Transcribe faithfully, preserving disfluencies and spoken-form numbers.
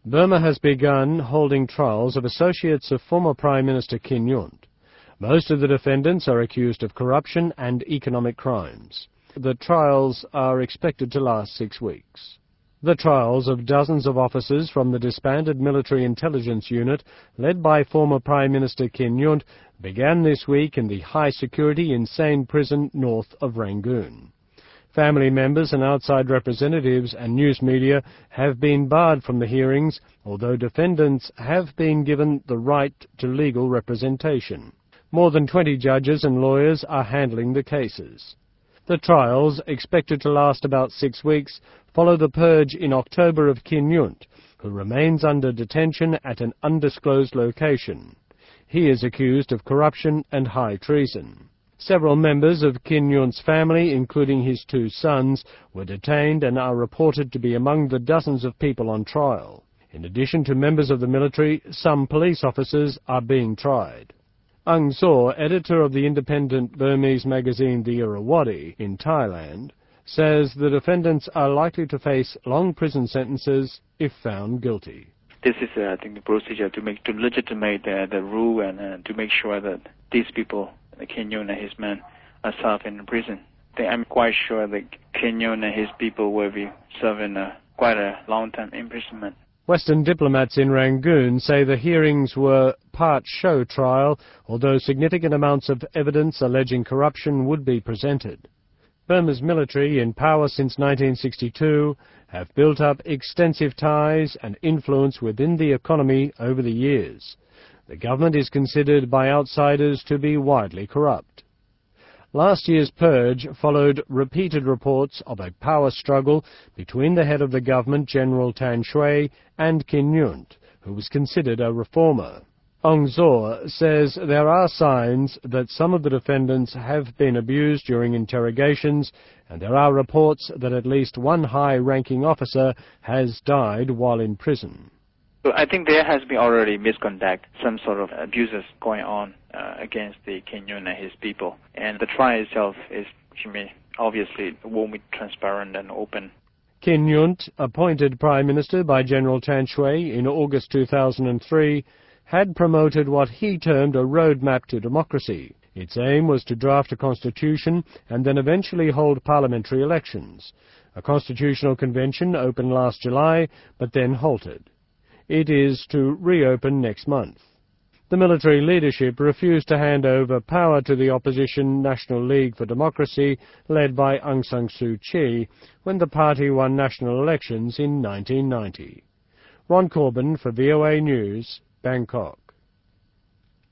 Burma has begun holding trials of associates of former Prime Minister Khin Nyunt. Most of the defendants are accused of corruption and economic crimes. The trials are expected to last six weeks. The trials of dozens of officers from the disbanded military intelligence unit, led by former Prime Minister Khin Nyunt, began this week in the high-security insane prison north of Rangoon. Family members and outside representatives and news media have been barred from the hearings, although defendants have been given the right to legal representation. More than twenty judges and lawyers are handling the cases. The trials, expected to last about six weeks, follow the purge in October of Khin Nyunt, who remains under detention at an undisclosed location. He is accused of corruption and high treason. Several members of Khin Nyunt's family, including his two sons, were detained and are reported to be among the dozens of people on trial. In addition to members of the military, some police officers are being tried. Aung Zaw, editor of the independent Burmese magazine The Irrawaddy in Thailand, says the defendants are likely to face long prison sentences if found guilty. This is, uh, I think, the procedure to make to legitimate uh, the rule and uh, to make sure that these people, Khin Nyunt and his men, are served in prison. I'm quite sure that Khin Nyunt and his people will be serving uh, quite a long-term imprisonment. Western diplomats in Rangoon say the hearings were part show trial, although significant amounts of evidence alleging corruption would be presented. Burma's military, in power since nineteen sixty-two, have built up extensive ties and influence within the economy over the years. The government is considered by outsiders to be widely corrupt. Last year's purge followed repeated reports of a power struggle between the head of the government, General Tan Shui, and Khin Nyunt, who was considered a reformer. Aung Zaw says there are signs that some of the defendants have been abused during interrogations, and there are reports that at least one high-ranking officer has died while in prison. So I think there has been already misconduct, some sort of abuses going on uh, against the Khin Nyunt and his people. And the trial itself is, to me, obviously won't be transparent and open. Khin Nyunt, appointed Prime Minister by General Tan Shui in August two thousand three, had promoted what he termed a roadmap to democracy. Its aim was to draft a constitution and then eventually hold parliamentary elections. A constitutional convention opened last July, but then halted. It is to reopen next month. The military leadership refused to hand over power to the opposition National League for Democracy, led by Aung San Suu Kyi, when the party won national elections in nineteen ninety. Ron Corbin for V O A News, Bangkok.